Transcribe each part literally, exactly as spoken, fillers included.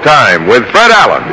Time with Fred Allen.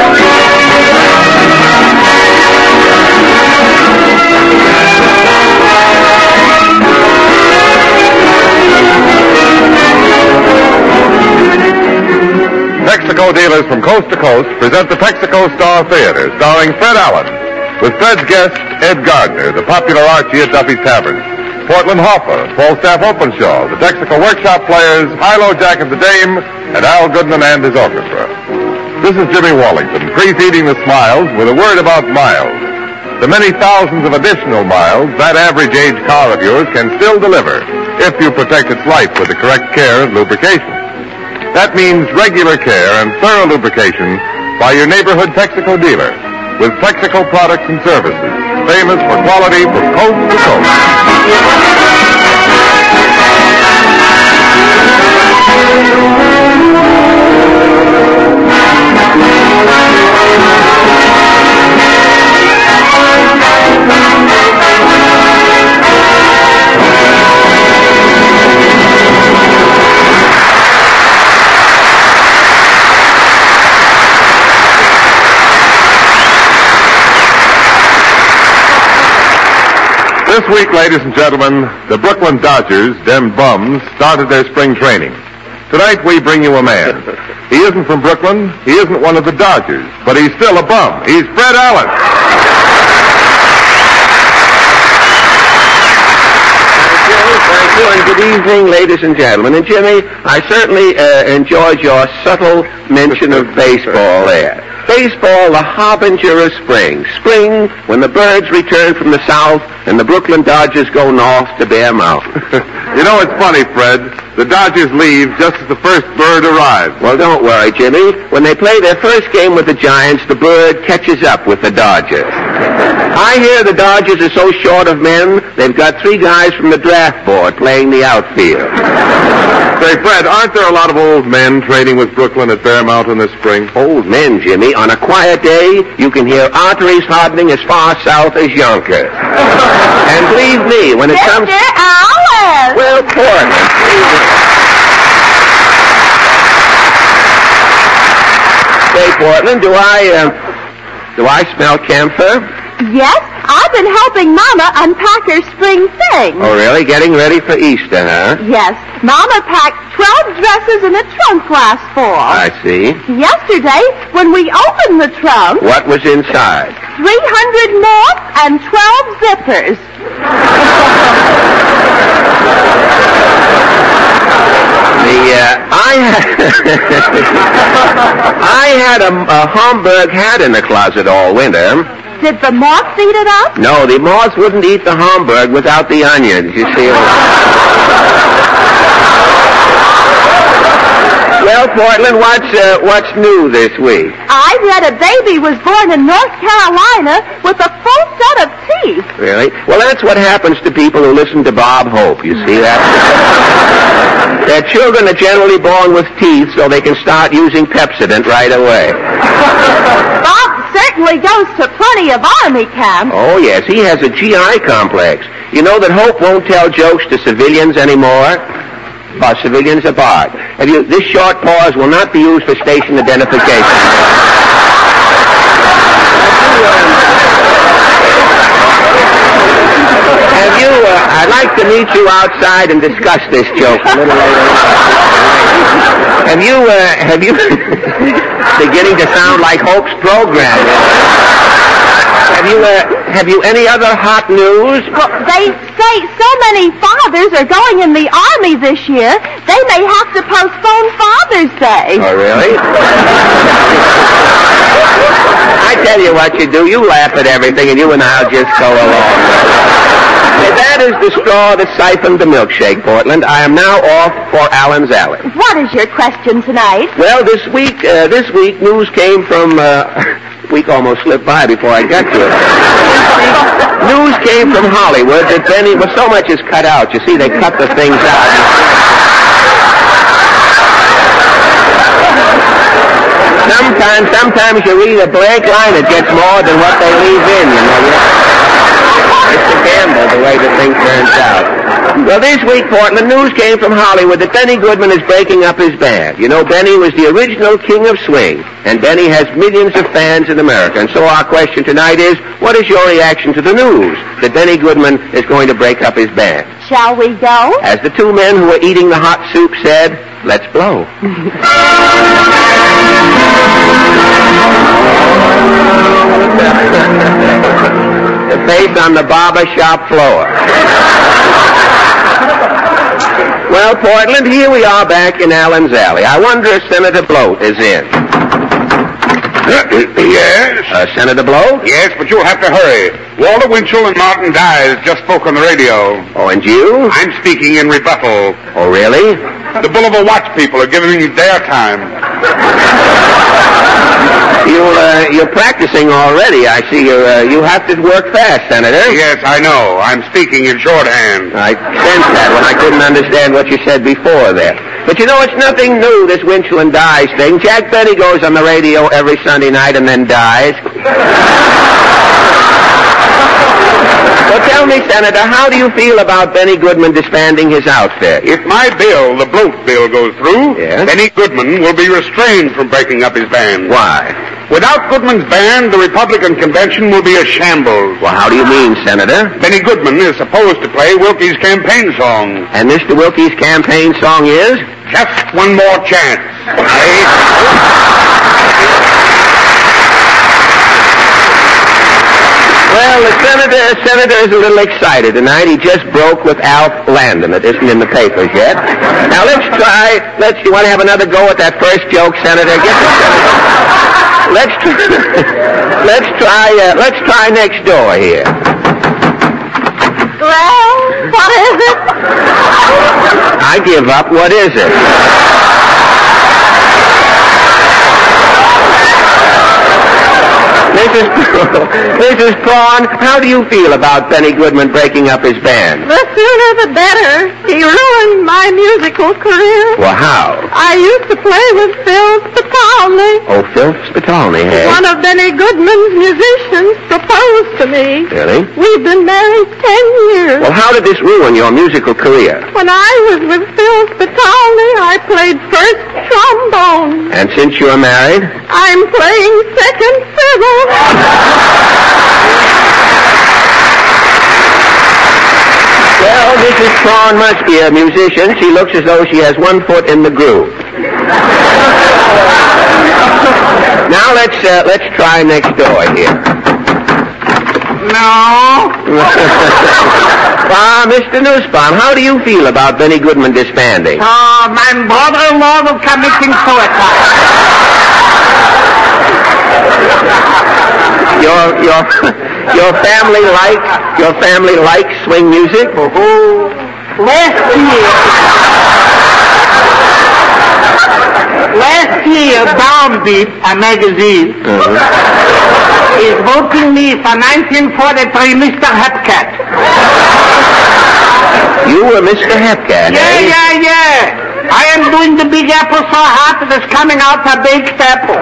Texaco dealers from coast to coast present the Texaco Star Theater, starring Fred Allen, with Fred's guest, Ed Gardner, the popular Archie at Duffy's Tavern, Portland Hoffa, Falstaff Openshaw, the Texaco Workshop Players, Hilo Jack and the Dame, and Al Goodman and his orchestra. This is Jimmy Wallington, preceding the smiles with a word about miles. The many thousands of additional miles that average age car of yours can still deliver if you protect its life with the correct care and lubrication. That means regular care and thorough lubrication by your neighborhood Texaco dealer with Texaco products and services, famous for quality from coast to coast. This week, ladies and gentlemen, the Brooklyn Dodgers, them bums, started their spring training. Tonight, we bring you a man. He isn't from Brooklyn. He isn't one of the Dodgers, but he's still a bum. He's Fred Allen. Thank you, and good evening, ladies and gentlemen. And Jimmy, I certainly uh, enjoyed your subtle mention of baseball there. Baseball, the harbinger of spring. Spring, when the birds return from the south and the Brooklyn Dodgers go north to Bear Mountain. You know, it's funny, Fred. The Dodgers leave just as the first bird arrives. Well, don't worry, Jimmy. When they play their first game with the Giants, the bird catches up with the Dodgers. I hear the Dodgers are so short of men, they've got three guys from the draft board playing the outfield. Say, Fred, aren't there a lot of old men training with Brooklyn at Bear Mountain this spring? Old men, Jimmy. On a quiet day, you can hear arteries hardening as far south as Yonkers. And believe me, when it Mister comes... Mister Allen! Well, Portland. Say, Portland, do I, uh, do I smell camphor? Yes, I've been helping Mama unpack her spring things. Oh, really? Getting ready for Easter, huh? Yes. Mama packed twelve dresses in a trunk last fall. I see. Yesterday, when we opened the trunk... What was inside? three hundred moths and twelve zippers. The, uh, I had... I had a, a Homburg hat in the closet all winter. Did the moths eat it up? No, the moths wouldn't eat the Homburg without the onions, you see. Well, Portland, what's, uh, what's new this week? I read a baby was born in North Carolina with a full set of teeth. Really? Well, that's what happens to people who listen to Bob Hope, you see that? Their children are generally born with teeth so they can start using Pepsodent right away. Bob certainly goes to plenty of army camps. Oh, yes, he has a G I complex. You know that Hope won't tell jokes to civilians anymore? Uh, civilians are barred. Have you, this short pause will not be used for station identification. Have you, uh, I'd like to meet you outside and discuss this joke a little later on. Have you, uh, have you, beginning to sound like Hope's program. Have you, uh, have you any other hot news? Well, they say so many fathers are going in the army this year, they may have to postpone Father's Day. Oh, really? I tell you what you do. You laugh at everything, and you and I'll just go along. Hey, that is the straw that siphoned the milkshake, Portland. I am now off for Allen's Alley. What is your question tonight? Well, this week, uh, this week, news came from... Uh, week almost slipped by before I got to it. News came from Hollywood that Benny, well, so much is cut out. You see, they cut the things out. Sometimes, sometimes you read a blank line, it gets more than what they leave in, you know. It's a gamble the way the thing turns out. Well, this week, Portland, news came from Hollywood that Benny Goodman is breaking up his band. You know, Benny was the original king of swing, and Benny has millions of fans in America. And so our question tonight is, what is your reaction to the news that Benny Goodman is going to break up his band? Shall we go? As the two men who were eating the hot soup said, let's blow. The face on the barber shop floor. Well, Portland, here we are back in Allen's Alley. I wonder if Senator Bloat is in. Yes? Uh, Senator Bloat? Yes, but you'll have to hurry. Walter Winchell and Martin Dyes just spoke on the radio. Oh, and you? I'm speaking in rebuttal. Oh, really? The Boulevard Watch people are giving me their time. You, uh, you're practicing already. I see you, uh, you have to work fast, Senator. Yes, I know. I'm speaking in shorthand. I sensed that when I couldn't understand what you said before there. But you know, it's nothing new, this Winchell and Dyes thing. Jack Benny goes on the radio every Sunday night and then dies. Well, tell me, Senator, how do you feel about Benny Goodman disbanding his outfit? If my bill, the Bloat bill, goes through, yes? Benny Goodman will be restrained from breaking up his band. Why? Without Goodman's band, the Republican convention will be a shambles. Well, how do you mean, Senator? Benny Goodman is supposed to play Wilkie's campaign song. And Mister Wilkie's campaign song is? Just one more chance. Well, the senator, senator is a little excited tonight. He just broke with Alf Landon. It isn't in the papers yet. Now let's try. Let's. You want to have another go at that first joke, Senator? Get the senator. Let's. let's try. Uh, let's try next door here. Well, what is it? I give up. What is it? Missus Missus Prawn, how do you feel about Benny Goodman breaking up his band? The sooner the better. He ruined my musical career. Well, how? I used to play with Phil Spitalny. Oh, Phil Spitalny, hey? One of Benny Goodman's musicians proposed to me. Really? We've been married ten years. Well, how did this ruin your musical career? When I was with Phil Spitalny, I played first trombone. And since you are married? I'm playing second fiddle. Well, Missus Prawn must be a musician. She looks as though she has one foot in the groove. Now let's uh, let's try next door here. No. Ah, Mister Nussbaum, how do you feel about Benny Goodman disbanding? Oh, my brother-in-law will committing suicide. Your your your family like your family likes swing music? Oh, last year, last year, Downbeat, a magazine, Uh-huh. is voting me for nineteen forty-three Mister Hepcat. You were Mister Hepcat, Yeah, eh? yeah, yeah. I am doing the Big Apple so hot that it's coming out a baked apple.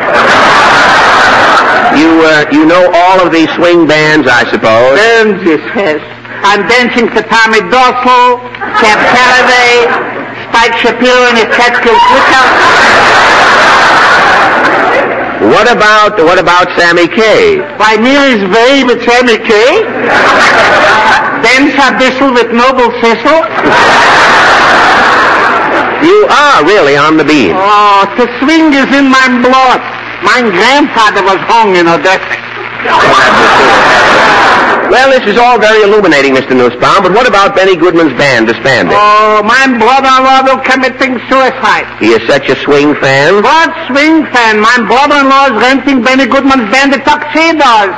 You uh, you know all of these swing bands, I suppose. Bands, yes. I'm dancing to Tommy Dorsal, Cab Calloway, Spike Shapiro and his Catskill Slickhouse. What about what about Sammy Kaye? Why, near his way with Sammy Kaye. Dance a bissel with Noble Cecil. You are really on the beat. Oh, the swing is in my blood. My grandfather was hung in Odessa. Well, this is all very illuminating, Mister Nussbaum, but what about Benny Goodman's band disbanding? Oh, my brother-in-law will committing suicide. He is such a swing fan. What swing fan? My brother-in-law is renting Benny Goodman's band, the Tuxedos.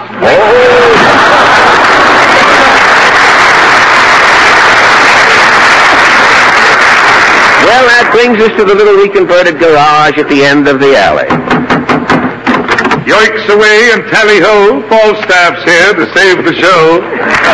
Well, that brings us to the little reconverted garage at the end of the alley. Yoicks away and tally-ho, Falstaff's here to save the show.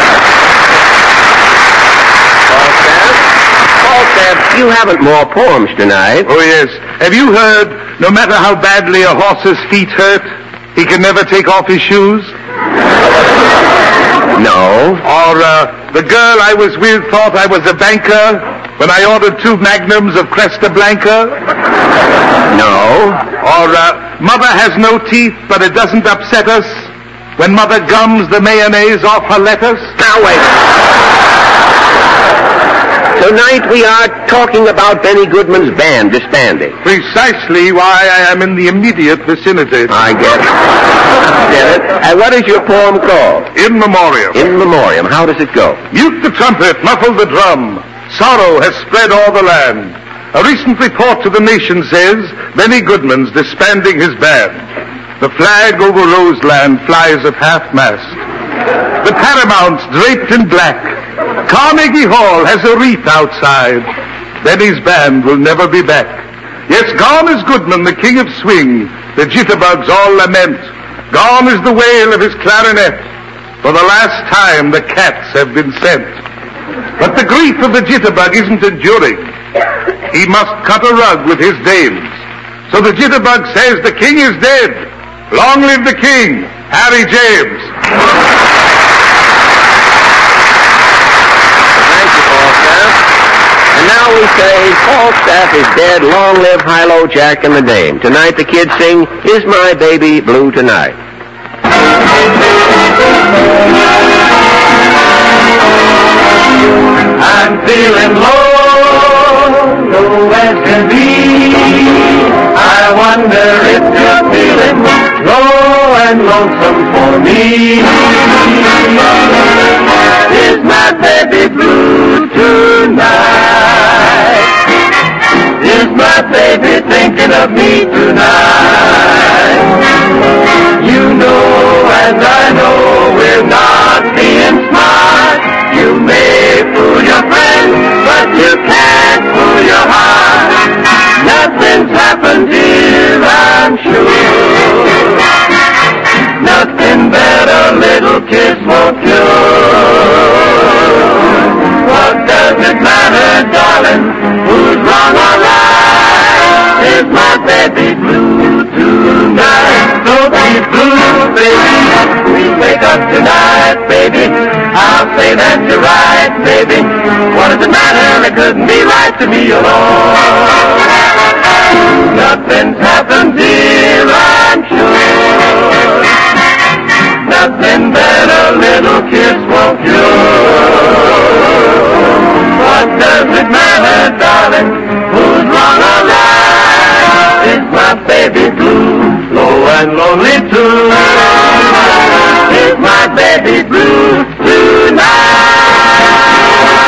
Falstaff? Falstaff, you haven't more poems tonight. Oh, yes. Have you heard, no matter how badly a horse's feet hurt, he can never take off his shoes? No. Or uh, the girl I was with thought I was a banker when I ordered two magnums of Cresta Blanca? No. Or uh, mother has no teeth, but it doesn't upset us when mother gums the mayonnaise off her lettuce? Now, wait. Tonight we are talking about Benny Goodman's band disbanding. Precisely why I am in the immediate vicinity. I get it. Get it. And what is your poem called? In Memoriam. In Memoriam. How does it go? Mute the trumpet, muffle the drum. Sorrow has spread all the land. A recent report to the nation says Benny Goodman's disbanding his band. The flag over Roseland flies at half-mast. The Paramount's draped in black. Carnegie Hall has a wreath outside. Benny's band will never be back. Yes, gone is Goodman, the king of swing. The jitterbugs all lament. Gone is the wail of his clarinet. For the last time, the cats have been sent. But the grief of the jitterbug isn't enduring. He must cut a rug with his dames. So the jitterbug says the king is dead. Long live the king, Harry James. Thank you, Falstaff. And now we say, Falstaff is dead. Long live Hilo, Jack, and the Dame. Tonight the kids sing, Is My Baby Blue Tonight? I'm feeling low, low as can be. I wonder if you're feeling low and lonesome for me. Is my baby blue tonight? Is my baby thinking of me tonight? You know and I know we're not being smart. You may fool your friends, but you can't fool your heart. Nothing's happened, dear, I'm sure. Nothing that a little kiss won't cure. What does it matter, darling, who's wrong or right? Is my baby blue tonight? So be blue, baby. We wake up tonight, baby. I'll say that you're right, baby. What does it matter? It couldn't be right to me alone. Nothing's happened, dear, I'm sure. Nothing that a little kiss won't cure. What does it matter, darling? Who's wrong or right? Is my baby blue, low and lonely too? Is my baby blue tonight?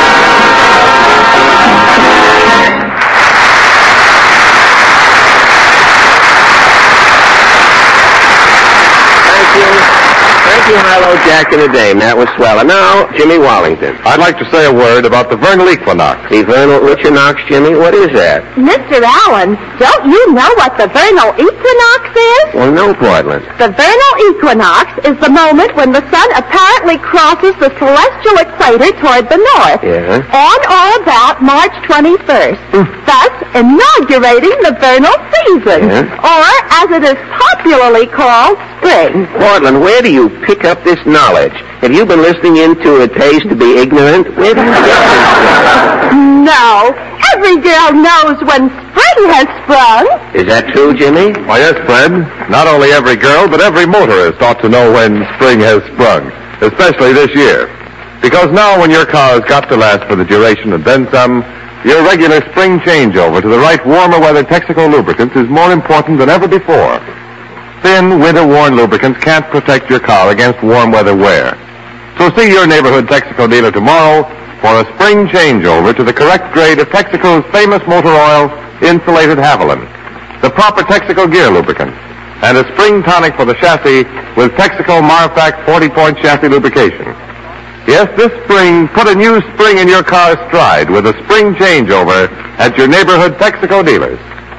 Thank you. Thank you, Hilo, Jack, and the Dame. That was swell. And now, Jimmy Wallington. I'd like to say a word about the vernal equinox. The vernal equinox, Jimmy? What is that? Mister Allen, don't you know what the vernal equinox is? Well, no, Portland. The vernal equinox is the moment when the sun apparently crosses the celestial equator toward the north. Yeah? On or about March twenty-first, thus inaugurating the vernal season, Yeah. or as it is popularly called, spring. Portland, where do you pick up this knowledge? Have you been listening into It Pays to Be Ignorant? Where do you get this? No, every girl knows when spring has sprung. Is that true, Jimmy? Why, yes, Fred. Not only every girl, but every motorist ought to know when spring has sprung, especially this year. Because now when your car has got to last for the duration and then some, your regular spring changeover to the right warmer weather Texaco lubricants is more important than ever before. Thin, winter-worn lubricants can't protect your car against warm weather wear. So see your neighborhood Texaco dealer tomorrow for a spring changeover to the correct grade of Texaco's famous motor oil, Insulated Haviland, the proper Texaco gear lubricant, and a spring tonic for the chassis with Texaco Marfac forty-point chassis lubrication. Yes, this spring, put a new spring in your car's stride with a spring changeover at your neighborhood Texaco dealers.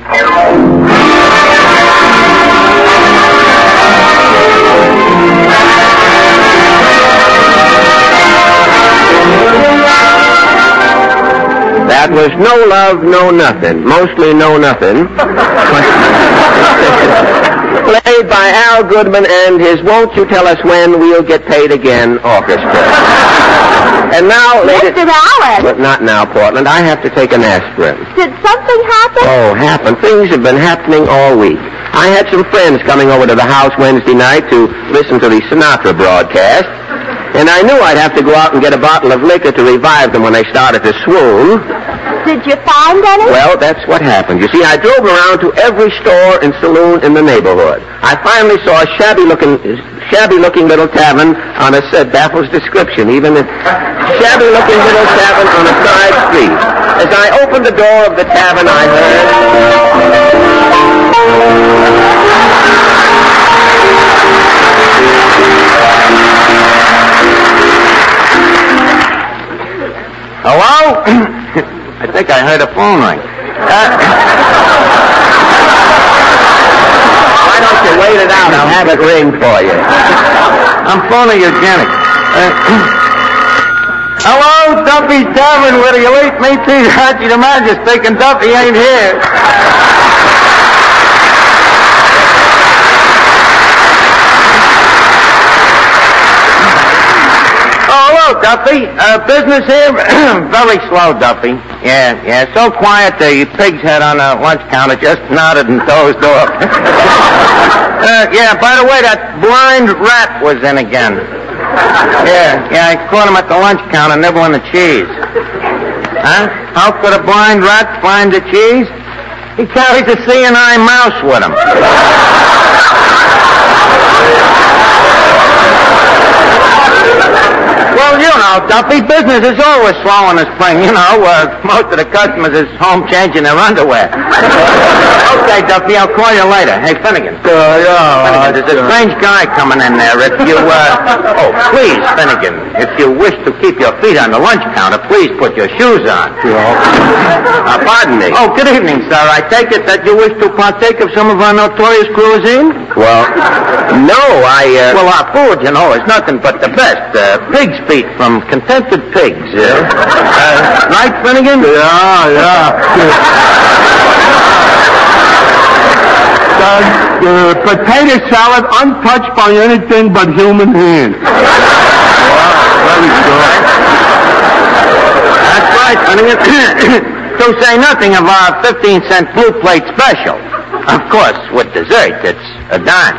That was No Love, No Nothing. Mostly No Nothing. Playing accompanied by Al Goodman and his Won't You Tell Us When We'll Get Paid Again orchestra. And now, ladies... Mister Allen. But not now, Portland. I have to take an aspirin. Did something happen? Oh, happen. Things have been happening all week. I had some friends coming over to the house Wednesday night to listen to the Sinatra broadcast, and I knew I'd have to go out and get a bottle of liquor to revive them when they started to swoon. Did you find any? Well, that's what happened. You see, I drove around to every store and saloon in the neighborhood. I finally saw a shabby-looking, shabby-looking little tavern on a uh, baffles description, even a shabby-looking little tavern on a side street. As I opened the door of the tavern, I heard... Hello? I think I heard a phone ring. Uh, Why don't you wait it out? I'll have it ring for you. I'm phoning Eugenics. Uh, hello, Duffy's Tavern, where the elite meet the Archie the Magic, and Duffy ain't here. Hello, Duffy. Uh, business here? Very slow, Duffy. Yeah, yeah, so quiet the pig's head on the lunch counter just nodded and dozed off. uh, yeah, by the way, that blind rat was in again. Yeah, yeah, I caught him at the lunch counter nibbling the cheese. Huh? How could a blind rat find the cheese? He carries a seeing eye mouse with him. Well, you know, Duffy, business is always slow in the spring. You know, uh, most of the customers is home changing their underwear. Okay, Duffy, I'll call you later. Hey, Finnegan. Uh, yeah, Finnegan, there's a strange guy coming in there. If you, uh... Oh, please, Finnegan, if you wish to keep your feet on the lunch counter, please put your shoes on. Uh, pardon me. Oh, good evening, sir. I take it that you wish to partake of some of our notorious cuisine? Well, no, I, uh... Well, our food, you know, is nothing but the best. Uh, pig's feet from contented pigs, yeah? Uh, right, Finnegan? Yeah, yeah. uh, uh, potato salad untouched by anything but human hands. Wow, very good. That's right, Finnegan. To say nothing of our fifteen cent blue plate special. Of course, with dessert, it's a dime.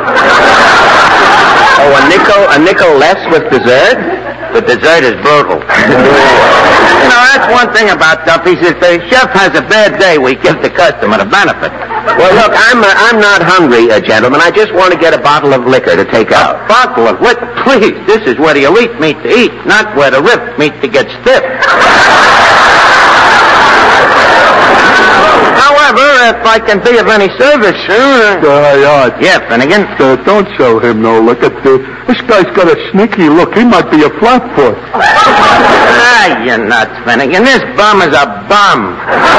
Oh, a nickel, a nickel less with dessert? The dessert is brutal. You know, that's one thing about Duffy's. If the chef has a bad day, we give the customer the benefit. Well, look, I'm uh, I'm not hungry, uh, gentlemen. I just want to get a bottle of liquor to take out. A bottle of liquor? Please, this is where the elite meet to eat, not where the rip meet to get stiff. However, if I can be of any service, sir... Uh, yeah, yeah, Finnegan. Uh, don't show him no liquor. Uh, this guy's got a sneaky look. He might be a flatfoot. Ah, you're nuts, Finnegan. This bum is a bum.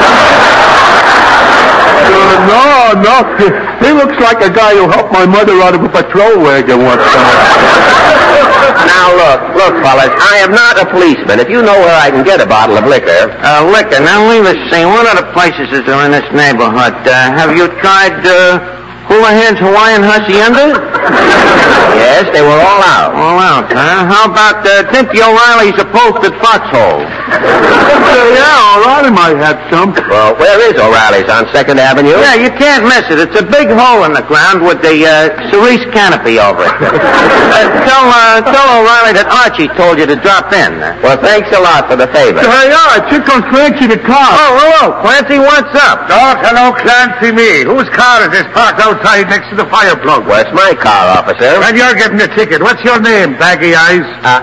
Uh, no, no. He looks like a guy who helped my mother out of a patrol wagon one time. Now, look, look, fellas, I am not a policeman. If you know where I can get a bottle of liquor... Uh, liquor? Now, leave us see. What other places is there in this neighborhood? Uh, have you tried, uh, Houlihan's Hawaiian Hacienda? Yes, they were all out. All out, huh? How about, uh, Timpy O'Reilly's upholstered foxhole? Uh, yeah, O'Reilly might have some. Well, where is O'Reilly's? On second Avenue? Yeah, you can't miss it. It's a big hole in the ground with the, uh, cerise canopy over it. uh, tell, uh, tell O'Reilly that Archie told you to drop in. Well, thanks a lot for the favor. Hey, yeah, here comes Clancy the car. Oh, hello, Clancy, what's up? Oh, hello, Clancy me. Whose car is this parked outside next to the fire plug? Well, it's my car, officer. And you're getting a ticket. What's your name, baggy eyes? Uh,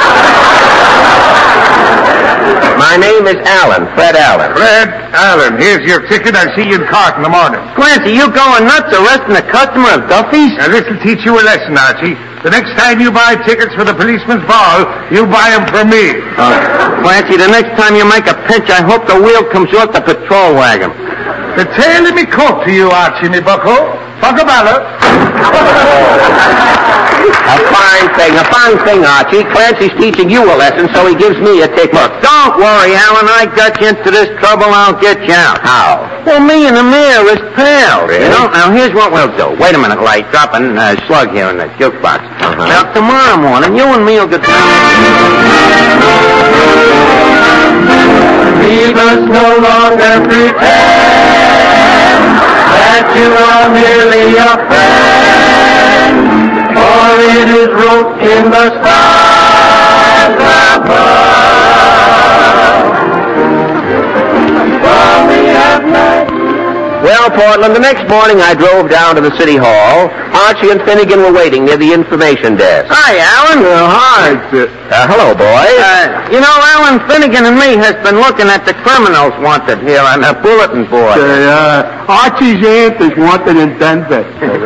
my name is Allen, Fred Allen. Fred Allen, here's your ticket. I'll see you in court in the morning. Clancy, you going nuts arresting a customer of Duffy's? Now, this'll teach you a lesson, Archie. The next time you buy tickets for the policeman's ball, you buy them from me. Uh, Clancy, the next time you make a pinch, I hope the wheel comes off the patrol wagon. The tail of me coat to you, Archie, me bucko. Buckaballo. A fine thing, a fine thing, Archie. Clancy's teaching you a lesson, so he gives me a ticket. Look, don't worry, Alan. I got you into this trouble. I'll get you out. How? Well, me and the mayor is pals, Really? you know? Now, here's what we'll do. Wait a minute, Light. Dropping a uh, slug here in the jukebox. Uh-huh. Now, tomorrow morning, you and me will get... We must no longer pretend that you are merely a friend, for it is wrote in the stars above. For we have night. Well, Portland, the next morning I drove down to the city hall. Archie and Finnegan were waiting near the information desk. Hi, Alan. Uh, hi. Uh, hello, boys. Uh, you know, Alan, Finnegan and me has been looking at the criminals wanted here on the bulletin board. Say, uh, Archie's aunt is wanted in Denver.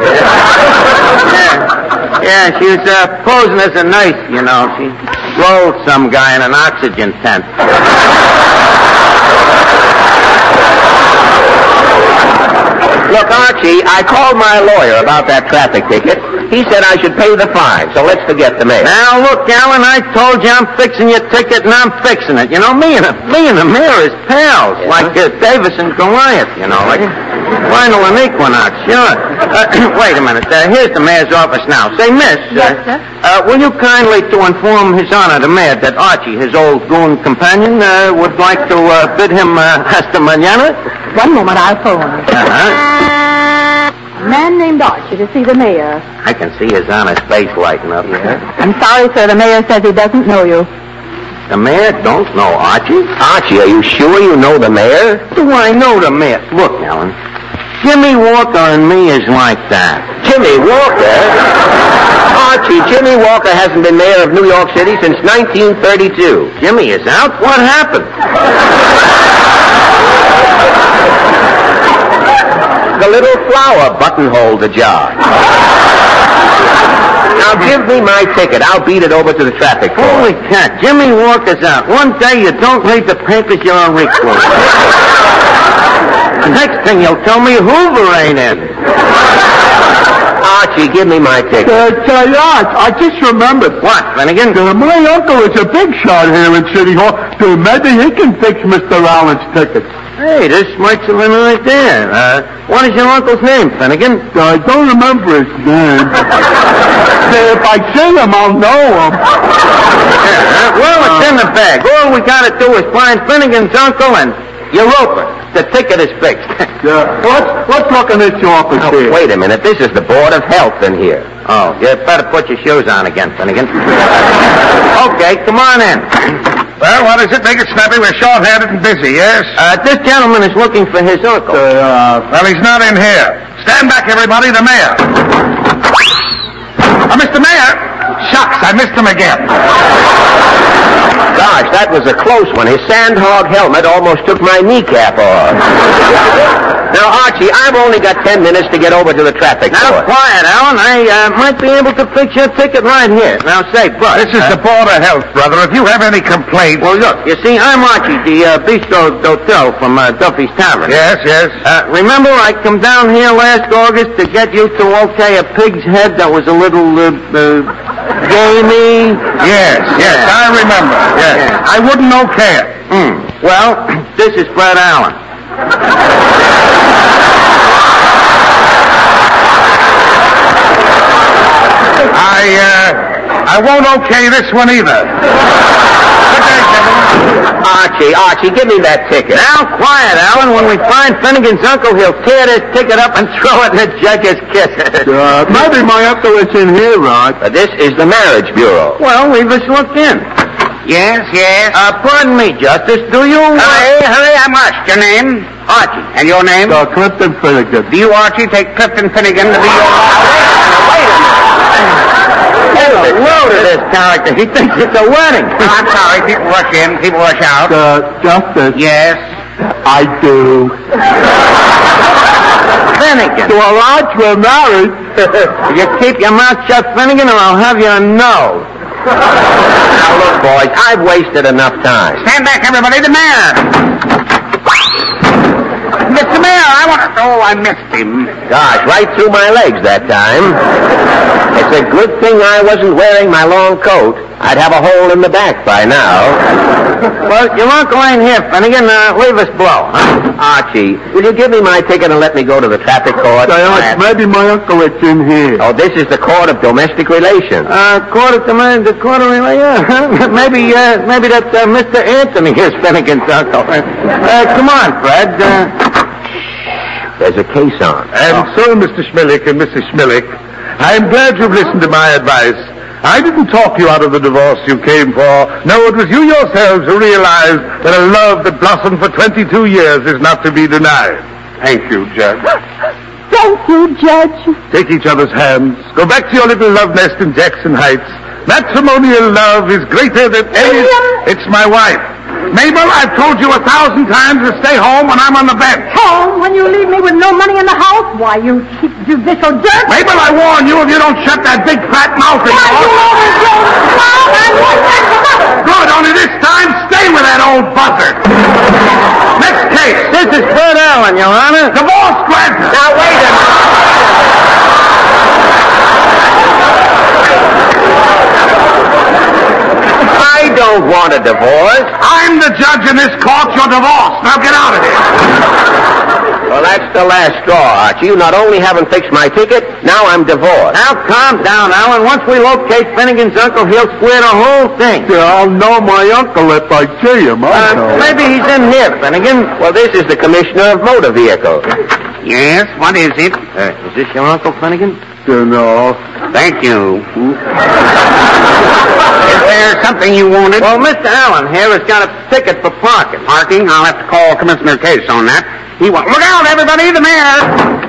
yeah. yeah, she was uh, posing as a nurse, you know. She rolled some guy in an oxygen tent. Look, Archie, I called my lawyer about that traffic ticket. He said I should pay the fine, so let's forget the mayor. Now, look, Alan, I told you I'm fixing your ticket, and I'm fixing it. You know, me and, me and the mayor is pals, Yeah. like uh, Davis and Goliath, you know, like Lionel and Equinox, sure. Uh, wait a minute. Uh, here's the mayor's office now. Say, miss. Yes, uh, sir? Uh, will you kindly to inform His Honor the Mayor that Archie, his old goon companion, uh, would like to uh, bid him uh, hasta mañana? One moment, I'll phone. Uh-huh. A man named Archie to see the mayor. I can see His Honor's face lighting up. Yeah. I'm sorry, sir. The mayor says he doesn't know you. The mayor don't know Archie? Archie, are you sure you know the mayor? Do I know the mayor? Look, Alan, Jimmy Walker and me is like that. Jimmy Walker? Archie, Jimmy Walker hasn't been mayor of New York City since nineteen thirty-two. Jimmy is out? What happened? The little flower buttonholed the job. Now give me my ticket. I'll beat it over to the traffic court. Holy cat, Jimmy Walker's out. One day you don't read the papers, you're a recluse. The next thing you'll tell me Hoover ain't in. Archie, give me my ticket. Uh, say, Arch, I just remembered. What, Finnegan? Uh, my uncle is a big shot here in City Hall. So maybe he can fix Mister Allen's ticket. Hey, this might be an idea. Uh, what is your uncle's name, Finnegan? I don't remember his name. Say, if I see him, I'll know him. Yeah, well, it's in the bag. All we gotta do is find Finnegan's uncle and you're open. The ticket is fixed. Yeah. Let's, let's look in this office Oh, here. wait a minute. This is the Board of Health in here. Oh, you better put your shoes on again, Finnegan. Okay, come on in. Well, what is it? Make it snappy. We're short-handed and busy, yes? Uh, this gentleman is looking for his uncle. Uh, Well, he's not in here. Stand back, everybody. The mayor. Uh, Mister Mayor. Shucks, I missed him again. Gosh, that was a close one. His sandhog helmet almost took my kneecap off. Now, Archie, I've only got ten minutes to get over to the traffic Now, court. quiet, Alan. I uh, might be able to fix your ticket right here. Now, say, Bud. This is the Board of Health, brother. If you have any complaints... Well, look, you see, I'm Archie, the uh, Bistro Hotel from uh, Duffy's Tavern. Yes, yes. Uh, remember I come down here last August to get you to okay a pig's head that was a little, uh, uh, gamey? Yes, yes, I remember. Yes. Yeah. I wouldn't okay it. Hmm. Well, this is Fred Allen. I, uh, I won't okay this one either. Good day, gentlemen. Archie, Archie, give me that ticket. Now, quiet, Alan. When we find Finnegan's uncle, he'll tear this ticket up and throw it in the judge's kisses. uh, maybe my uncle is in here, Rod. Uh, this is the Marriage Bureau. Well, we just looked in. Yes, yes. Uh, pardon me, Justice. Do you... Uh, Hurry, hurry, I'm lost. Your name? Archie. And your name? Uh, Clifton Finnegan. Do you, Archie, take Clifton Finnegan to be your... Wait a minute. Hello to this character. He thinks it's a wedding. Oh, I'm sorry. People rush in. People rush out. Uh, Justice, Yes. I do. Finnegan. To a lodge we're married. You keep your mouth shut, Finnegan, or I'll have you know. Now, look, boys, I've wasted enough time. Stand back, everybody. The mayor. Mister Mayor, I want to... Oh, I missed him. Gosh, right through my legs that time. It's a good thing I wasn't wearing my long coat. I'd have a hole in the back by now. Well, your uncle ain't here, Finnegan. Uh, leave us blow, huh? Archie, will you give me my ticket and let me go to the traffic court? Say, Arch, maybe my uncle is in here. Oh, this is the Court of Domestic Relations. Uh, quarter to man, the quarter, yeah. maybe, uh, maybe that uh, Mister Anthony is Finnegan's uncle. Uh, come on, Fred. Uh... There's a case on. And oh. so, Mister Schmillick and Missus Schmillick, I'm glad you've listened to my advice. I didn't talk you out of the divorce you came for. No, it was you yourselves who realized that a love that blossomed for twenty-two years is not to be denied. Thank you, Judge. Thank you, Judge. Take each other's hands. Go back to your little love nest in Jackson Heights. Matrimonial love is greater than any... It's my wife. Mabel, I've told you a thousand times to stay home when I'm on the bench. Home when you leave me with no money in the house? Why, you cheap judicial jerk. Mabel, I warn you if you don't shut that big fat mouth of Why, you yours. always go mouth and what's that about? Good, only this time, stay with that old buzzard. Next case. This is Fred Allen, Your Honor. Divorce granted. Now, wait a minute. I don't want a divorce. I'm the judge in this court. You're divorced. Now get out of here. Well, that's the last straw, Archie. You not only haven't fixed my ticket, now I'm divorced. Now, calm down, Allen. Once we locate Finnegan's uncle, he'll square the whole thing. Yeah, I'll know my uncle if I see him. I Uh, know. maybe he's in here, Finnegan. Well, this is the Commissioner of Motor Vehicles. Yes, what is it? Uh, is this your Uncle Finnegan? You know. Thank you. Is there something you wanted? Well, Mister Allen here has got a ticket for parking. Parking? I'll have to call Commissioner Case on that. He won't. Look out, everybody! The mayor!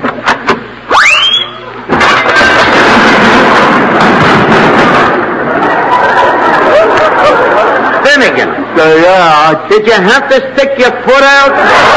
Finnegan. So, yeah, I... Did you have to stick your foot out?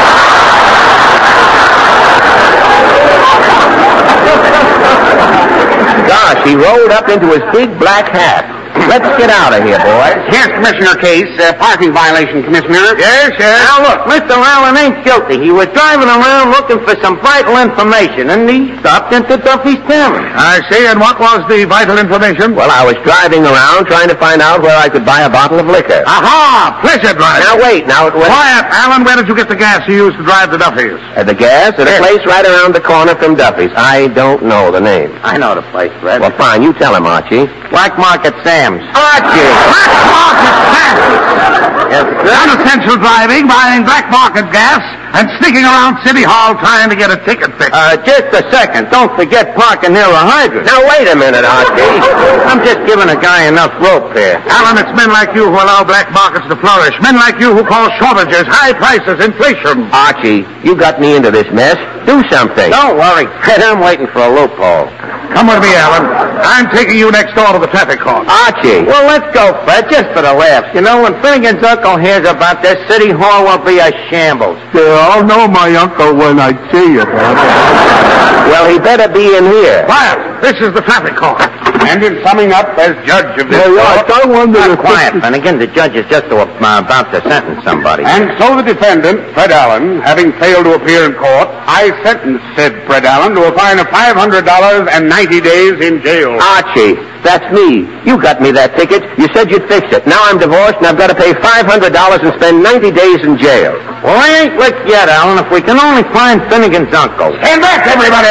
Gosh, he rolled up into his big black hat. Let's get out of here, boys. Yes, Commissioner Case. Uh, parking violation, Commissioner. Yes, yes. Now, look, Mister Allen ain't guilty. He was driving around looking for some vital information, and he stopped into Duffy's Tavern. I see. And what was the vital information? Well, I was driving around trying to find out where I could buy a bottle of liquor. Aha! Pleasure drive. Now, wait. Now, it was... Quiet, Alan. Where did you get the gas you used to drive to Duffy's? At the gas? At a Yes. place right around the corner from Duffy's. I don't know the name. I know the place, Fred. Well, fine. You tell him, Archie. Black Market Sam's. Archie! Black market gas! Yes, sir. Unassential driving, buying black market gas, and sneaking around City Hall trying to get a ticket fixed. Uh, just a second. Don't forget parking near a hydrant. Now, wait a minute, Archie. I'm just giving a guy enough rope here. Alan, it's men like you who allow black markets to flourish. Men like you who cause shortages, high prices, inflation. Archie, you got me into this mess. Do something. Don't worry, Fred. I'm waiting for a loophole. Come with me, Alan. I'm taking you next door to the traffic court. Archie. Well, let's go, Fred, just for the laughs. You know, when Finnegan's uncle hears about this, City Hall will be a shambles. Yeah, I'll know my uncle when I see him. Well, he better be in here. Quiet. This is the traffic court. And in summing up, as judge of this Hey, Arch, court... I wonder Not if... quiet, this is- Finnegan. The judge is just uh, about to sentence somebody. And so the defendant, Fred Allen, having failed to appear in court, I sentence said Fred Allen to a fine of five hundred dollars and ninety days in jail. Archie, that's me. You got me that ticket. You said you'd fix it. Now I'm divorced and I've got to pay five hundred dollars and spend ninety days in jail. Well, I ain't licked yet, Allen. If we can only find Finnegan's uncle. Stand back, everybody!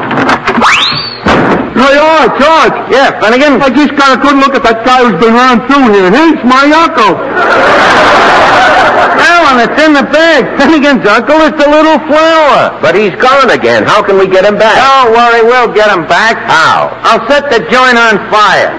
Hey, Arch, Arch. Yeah, Finnegan? I just got a good look at that guy who's been run through here. He's my uncle. Allen, it's in the bag. Finnegan's uncle is the little flower. But he's gone again. How can we get him back? Don't worry, we'll get him back. How? I'll set the joint on fire.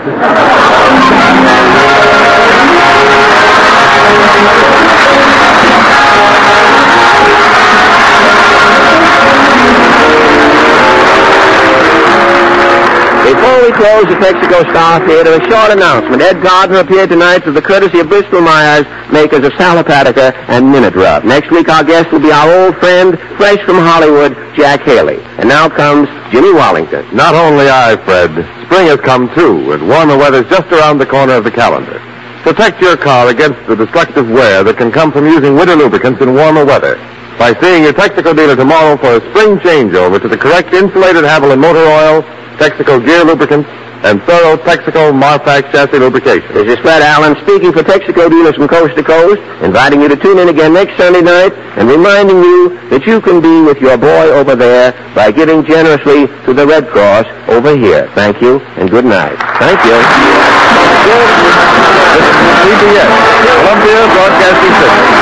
Before we close the Texaco Star Theater, a short announcement. Ed Gardner appeared tonight through the courtesy of Bristol Myers, makers of Salapatica and Minute Rub. Next week, our guest will be our old friend, fresh from Hollywood, Jack Haley. And now comes Jimmy Wallington. Not only I, Fred. Spring has come, too, and warmer weather's just around the corner of the calendar. Protect your car against the destructive wear that can come from using winter lubricants in warmer weather. by seeing your Texaco dealer tomorrow for a spring changeover to the correct insulated Haviland motor oil, Texaco gear lubricants, and thorough Texaco Marfax chassis lubrication. This is Fred Allen speaking for Texaco dealers from coast to coast, inviting you to tune in again next Sunday night and reminding you that you can be with your boy over there by giving generously to the Red Cross over here. Thank you and good night. Thank you. This is C B S, Columbia Broadcasting System.